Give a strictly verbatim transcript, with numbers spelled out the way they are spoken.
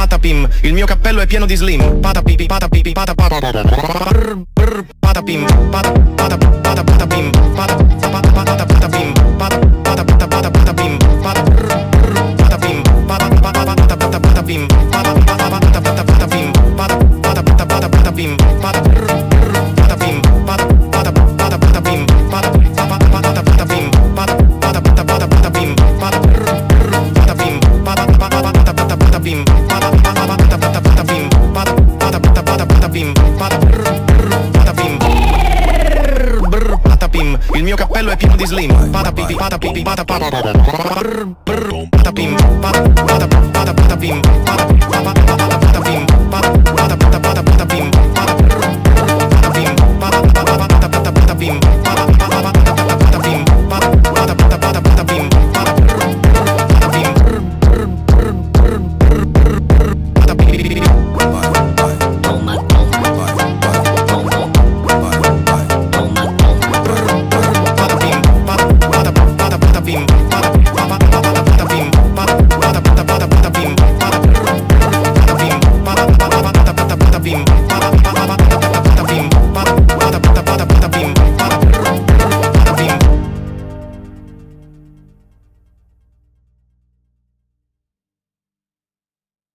patapim, il mio cappello è pieno di slim. Patapipi, patapipi, patapim, patapim, patapim, patapim, patapim, patapim, patapim, il mio cappello è pieno di slim. Patapipi, patapipi, patapim, patapim, patapim,